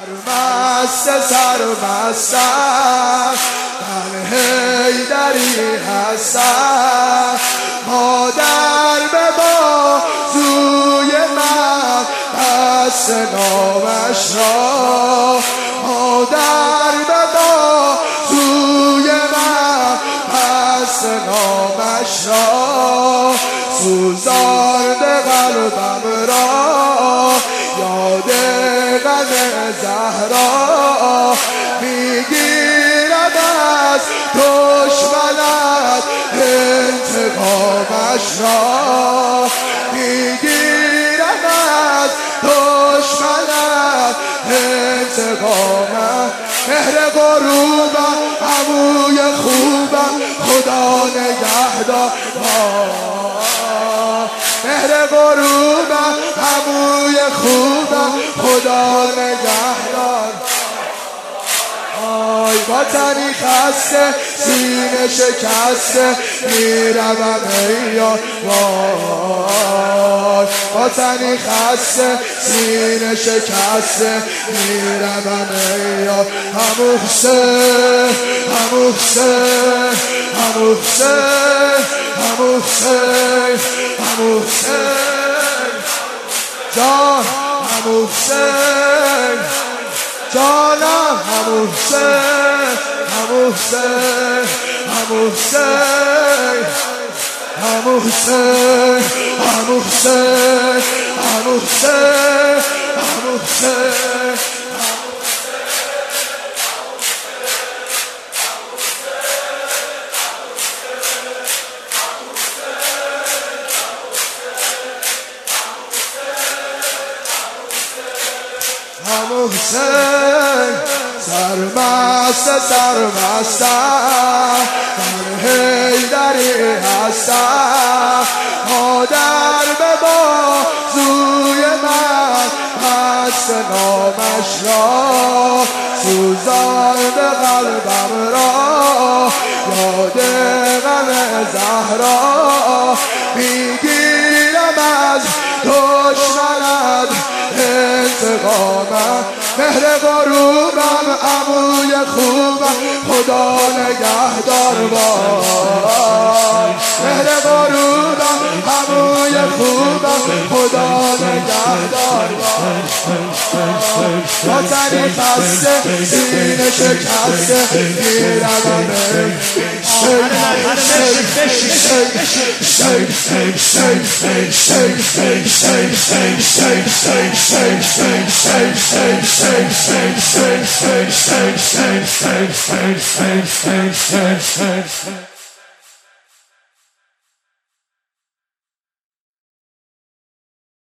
سرمستم من حیدری هستم مادر به بازوی من دست نامش را مادر به بازوی من دست نامش را سوزانده قلبم را یاد غم زهرا میگیرد از دشمنت انتقامش را میگیرد از دشمنت انتقامش مهر غروبم عموی خوبم خدا نگهدار مهر غروبم عموی خوبم خدا نگهدار وطنی خسته سینه شکسته میروم ایار وای وطنی خسته سینه شکسته میروم ایار همو حسین همو حسین همو حسین همو حسین همو حسین جان همو حسین جانم همو حسین همو حسین همو حسین همو حسین همو حسین همو حسین همو حسین همو حسین سرمستم من حیدری هستم مادر به بازوی من دست نامش را سوزانده قلبم را یاد غم زهرا میگیرم از دشمنت انتقامم مهر غروبم عموی خوبم خدا نگهدار وای مهر غروبم عموی خوبم خدا نگهدار وطنی خسته سینه شکسته میروم Shake